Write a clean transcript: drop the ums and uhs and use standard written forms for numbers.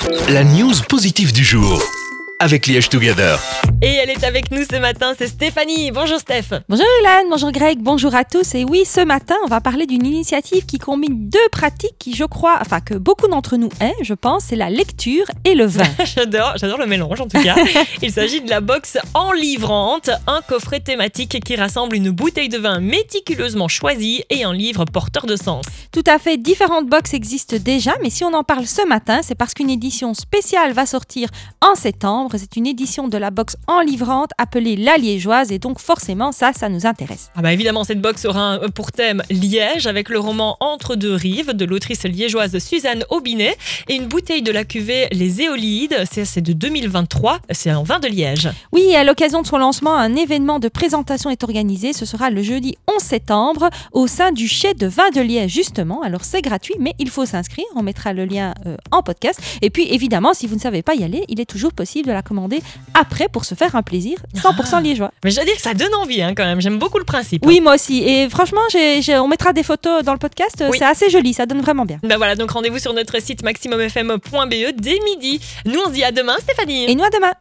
La news positive du jour avec Liège Together. Et elle est avec nous ce matin, c'est Stéphanie. Bonjour Steph. Bonjour Hélène, bonjour Greg, bonjour à tous. Et oui, ce matin, on va parler d'une initiative qui combine deux pratiques qui, que beaucoup d'entre nous aiment, je pense, c'est la lecture et le vin. J'adore le mélange en tout cas. Il s'agit de la box Enlivrante, un coffret thématique qui rassemble une bouteille de vin méticuleusement choisie et un livre porteur de sens. Tout à fait, différentes box existent déjà, mais si on en parle ce matin, c'est parce qu'une édition spéciale va sortir en septembre. C'est une édition de la box Enlivrante appelée La Liégeoise et donc forcément ça nous intéresse. Évidemment, cette box aura pour thème Liège avec le roman Entre deux rives de l'autrice liégeoise Suzanne Aubinet et une bouteille de la cuvée Les Éolides, c'est de 2023, c'est un vin de Liège. Oui, et à l'occasion de son lancement, un événement de présentation est organisé, ce sera le jeudi 11 septembre au sein du chai de vin de Liège justement. Alors c'est gratuit mais il faut s'inscrire, on mettra le lien en podcast et puis évidemment si vous ne savez pas y aller, il est toujours possible de la commander après pour se faire un plaisir 100% liégeois. Mais je dois dire que ça donne envie quand même, j'aime beaucoup le principe. Oui, moi aussi. Et franchement, on mettra des photos dans le podcast, oui. C'est assez joli, ça donne vraiment bien. Voilà, donc rendez-vous sur notre site maximumfm.be dès midi. Nous on se dit à demain Stéphanie. Et nous à demain.